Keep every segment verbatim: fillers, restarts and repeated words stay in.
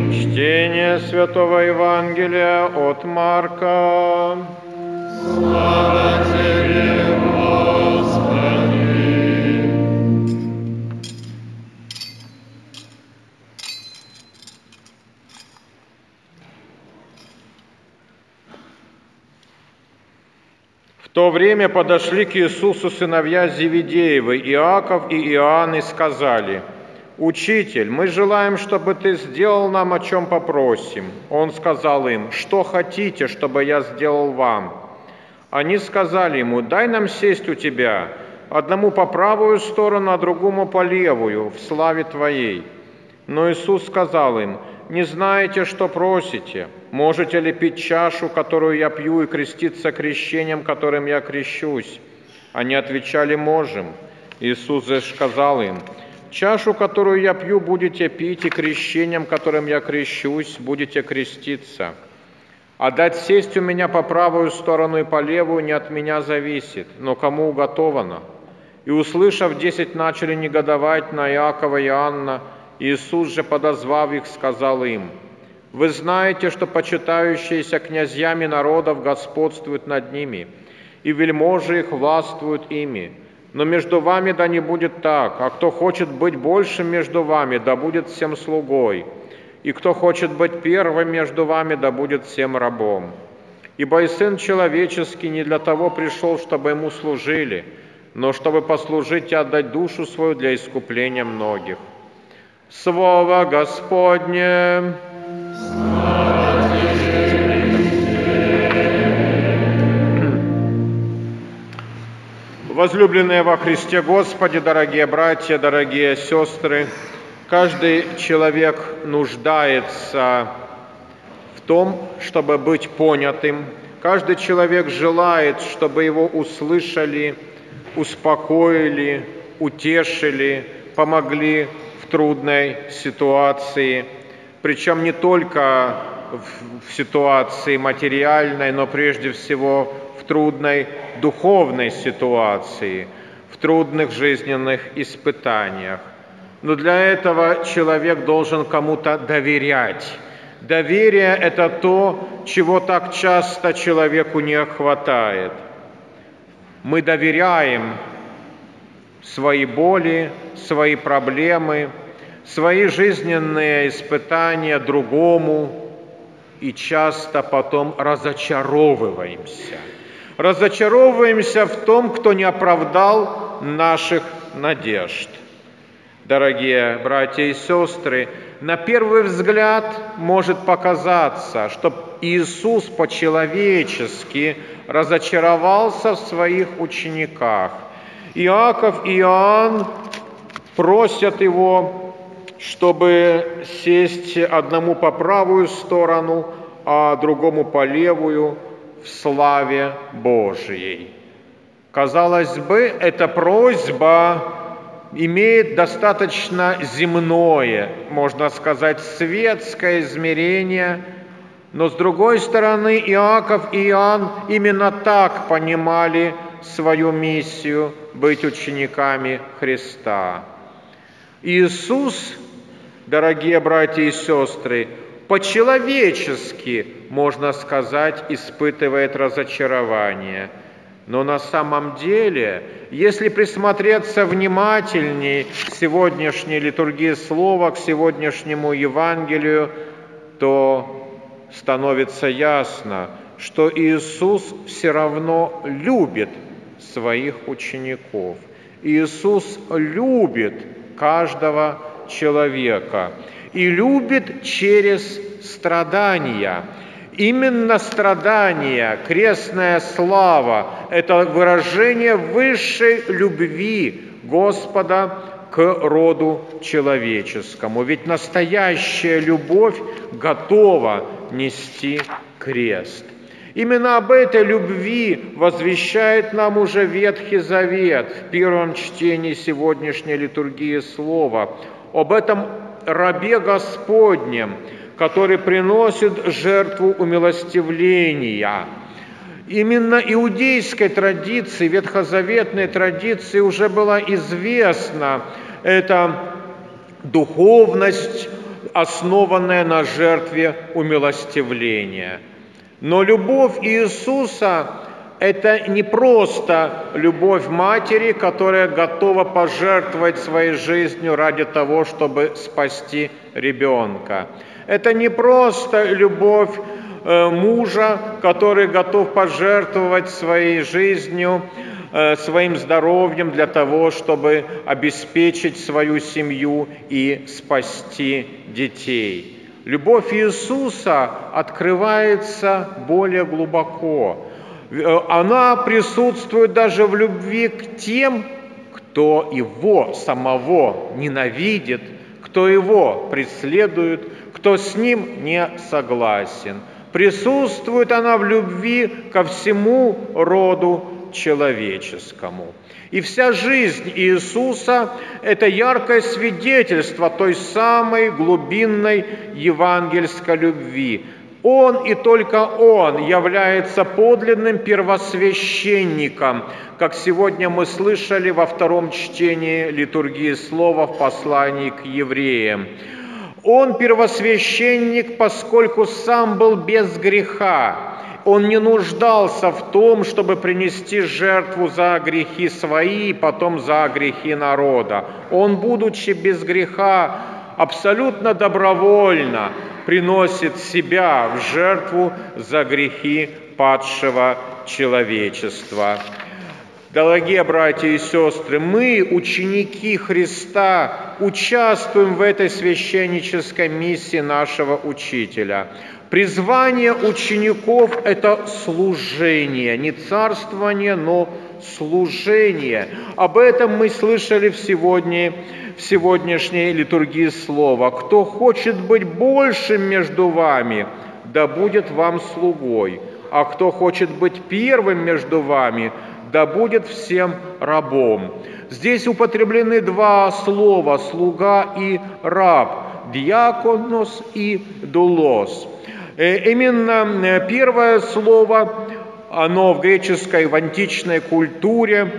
Чтение Святого Евангелия от Марка. Слава Тебе, Господи! В то время подошли к Иисусу сыновья Зеведеевы, Иаков и Иоанн, и сказали: «Учитель, мы желаем, чтобы Ты сделал нам, о чем попросим». Он сказал им: «Что хотите, чтобы я сделал вам?» Они сказали ему: «Дай нам сесть у Тебя, одному по правую сторону, а другому по левую, в славе Твоей». Но Иисус сказал им: «Не знаете, что просите? Можете ли пить чашу, которую я пью, и креститься крещением, которым я крещусь?» Они отвечали: «Можем». Иисус же сказал им: «Чашу, которую я пью, будете пить, и крещением, которым я крещусь, будете креститься. А дать сесть у меня по правую сторону и по левую не от меня зависит, но кому уготовано». И, услышав, десять начали негодовать на Иакова и Иоанна. Иисус же, подозвав их, сказал им: «Вы знаете, что почитающиеся князьями народов господствуют над ними, и вельможи их властвуют ими. Но между вами да не будет так, а кто хочет быть большим между вами, да будет всем слугой, и кто хочет быть первым между вами, да будет всем рабом. Ибо и Сын Человеческий не для того пришел, чтобы Ему служили, но чтобы послужить и отдать душу свою для искупления многих». Слово Господне! Возлюбленные во Христе Господе, дорогие братья, дорогие сестры, каждый человек нуждается в том, чтобы быть понятым. Каждый человек желает, чтобы его услышали, успокоили, утешили, помогли в трудной ситуации. Причем не только в ситуации материальной, но прежде всего в трудной духовной ситуации, в трудных жизненных испытаниях. Но для этого человек должен кому-то доверять. Доверие – это то, чего так часто человеку не хватает. Мы доверяем свои боли, свои проблемы, свои жизненные испытания другому и часто потом разочаровываемся. Разочаровываемся в том, кто не оправдал наших надежд. Дорогие братья и сестры, на первый взгляд может показаться, что Иисус по-человечески разочаровался в своих учениках. Иаков и Иоанн просят Его, чтобы сесть одному по правую сторону, а другому по левую в славе Божией. Казалось бы, эта просьба имеет достаточно земное, можно сказать, светское измерение, но с другой стороны, Иаков и Иоанн именно так понимали свою миссию быть учениками Христа. Иисус, дорогие братья и сестры, по-человечески, можно сказать, испытывает разочарование. Но на самом деле, если присмотреться внимательней к сегодняшней литургии слова, к сегодняшнему Евангелию, то становится ясно, что Иисус все равно любит своих учеников. Иисус любит каждого человека и любит через страдания. Именно страдания, крестная слава – это выражение высшей любви Господа к роду человеческому. Ведь настоящая любовь готова нести крест. Именно об этой любви возвещает нам уже Ветхий Завет в первом чтении сегодняшней литургии слова. Об этом рабе Господнем, который приносит жертву умилостивления. Именно иудейской традиции, ветхозаветной традиции уже была известна эта духовность основанная на жертве умилостивления. Но любовь Иисуса – это не просто любовь матери, которая готова пожертвовать своей жизнью ради того, чтобы спасти ребенка. Это не просто любовь э, мужа, который готов пожертвовать своей жизнью, э, своим здоровьем для того, чтобы обеспечить свою семью и спасти детей. Любовь Иисуса открывается более глубоко. Она присутствует даже в любви к тем, кто Его самого ненавидит, кто Его преследует, кто с Ним не согласен. Присутствует она в любви ко всему роду человеческому. И вся жизнь Иисуса – это яркое свидетельство той самой глубинной евангельской любви. Он и только Он является подлинным первосвященником, как сегодня мы слышали во втором чтении литургии слова в послании к евреям. Он первосвященник, поскольку сам был без греха. Он не нуждался в том, чтобы принести жертву за грехи свои и потом за грехи народа. Он, будучи без греха, абсолютно добровольно приносит себя в жертву за грехи падшего человечества. Дорогие братья и сестры, мы, ученики Христа, участвуем в этой священнической миссии нашего Учителя. Призвание учеников – это служение, не царствование, но служение. Об этом мы слышали в, сегодня, в сегодняшней литургии слова. «Кто хочет быть большим между вами, да будет вам слугой, а кто хочет быть первым между вами, да будет всем рабом». Здесь употреблены два слова – слуга и раб, диаконос и дулос. Именно первое слово, оно в греческой, в античной культуре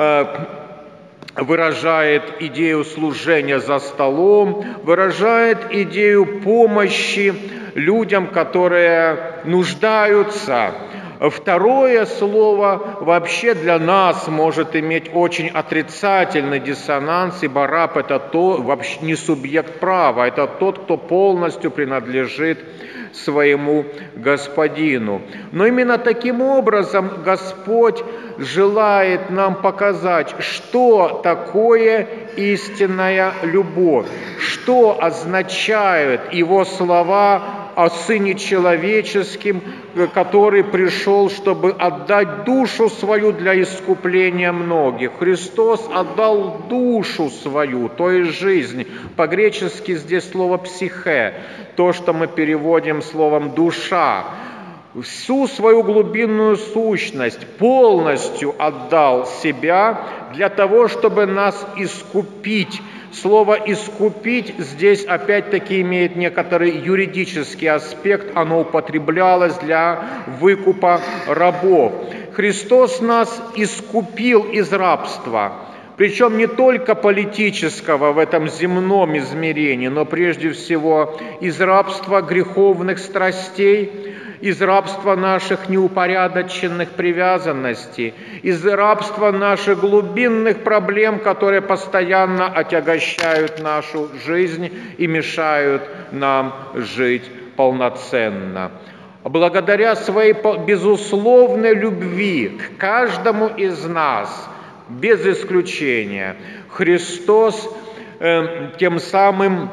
выражает идею служения за столом, выражает идею помощи людям, которые нуждаются. Второе слово вообще для нас может иметь очень отрицательный диссонанс, ибо раб – это то, вообще не субъект права, это тот, кто полностью принадлежит своему господину. Но именно таким образом Господь желает нам показать, что такое истинная любовь, что означают Его слова о Сыне Человеческом, который пришел, чтобы отдать душу свою для искупления многих. Христос отдал душу свою, то есть жизнь. По-гречески здесь слово «психе», то, что мы переводим словом «душа». Всю свою глубинную сущность полностью отдал себя для того, чтобы нас искупить. Слово «искупить» здесь опять-таки имеет некоторый юридический аспект, оно употреблялось для выкупа рабов. Христос нас искупил из рабства, причем не только политического в этом земном измерении, но прежде всего из рабства греховных страстей, из рабства наших неупорядоченных привязанностей, из рабства наших глубинных проблем, которые постоянно отягощают нашу жизнь и мешают нам жить полноценно. Благодаря своей безусловной любви к каждому из нас, без исключения, Христос э, тем самым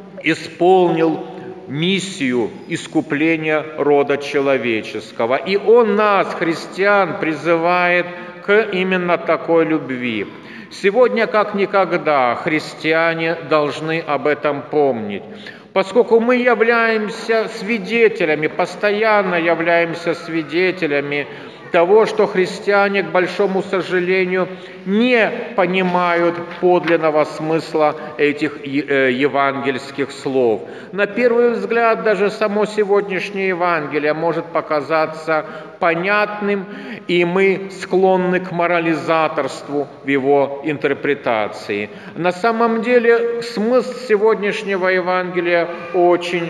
исполнил миссию искупления рода человеческого. И Он нас, христиан, призывает к именно такой любви. Сегодня, как никогда, христиане должны об этом помнить, поскольку мы являемся свидетелями, постоянно являемся свидетелями того, что христиане, к большому сожалению, не понимают подлинного смысла этих евангельских слов. На первый взгляд, даже само сегодняшнее Евангелие может показаться понятным, и мы склонны к морализаторству в его интерпретации. На самом деле смысл сегодняшнего Евангелия очень,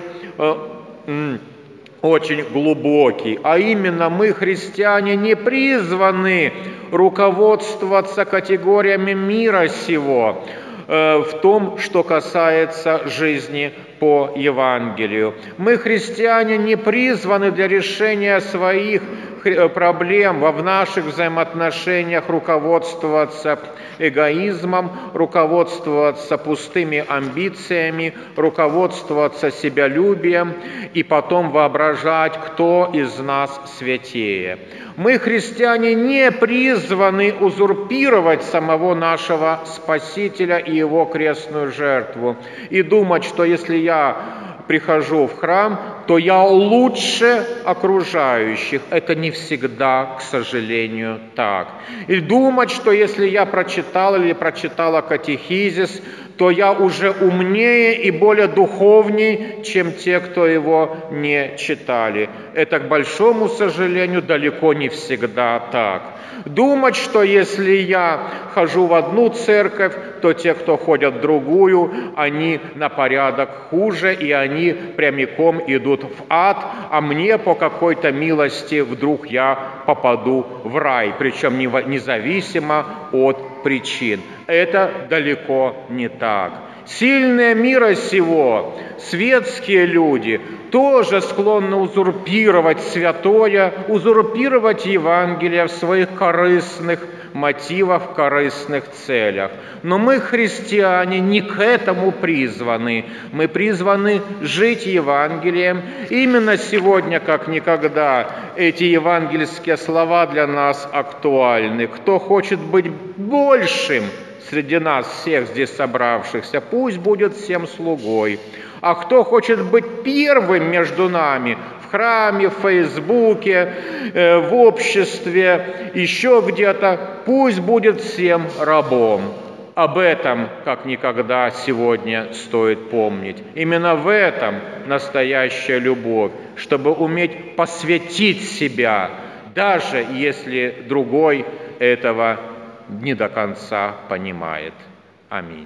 очень глубокий, а именно мы, христиане, не призваны руководствоваться категориями мира сего в том, что касается жизни по Евангелию. Мы, христиане, не призваны для решения своих проблем в наших взаимоотношениях руководствоваться эгоизмом, руководствоваться пустыми амбициями, руководствоваться себялюбием и потом воображать, кто из нас святее. Мы, христиане, не призваны узурпировать самого нашего Спасителя и Его крестную жертву и думать, что если я прихожу в храм, то я лучше окружающих. Это не всегда, к сожалению, так. И думать, что если я прочитал или прочитала катехизис, то я уже умнее и более духовней, чем те, кто его не читали. Это, к большому сожалению, далеко не всегда так. Думать, что если я хожу в одну церковь, то те, кто ходят в другую, они на порядок хуже, и они прямиком идут в ад, а мне по какой-то милости вдруг я попаду в рай, причем независимо от причин. Это далеко не так. Сильные мира сего, светские люди, тоже склонны узурпировать святое, узурпировать Евангелие в своих корыстных мотивах, корыстных целях. Но мы, христиане, не к этому призваны. Мы призваны жить Евангелием. Именно сегодня, как никогда, эти евангельские слова для нас актуальны. Кто хочет быть большим среди нас всех здесь собравшихся, пусть будет всем слугой. А кто хочет быть первым между нами в храме, в Фейсбуке, в обществе, еще где-то, пусть будет всем рабом. Об этом, как никогда, сегодня стоит помнить. Именно в этом настоящая любовь, чтобы уметь посвятить себя, даже если другой этого не до конца понимает. Аминь.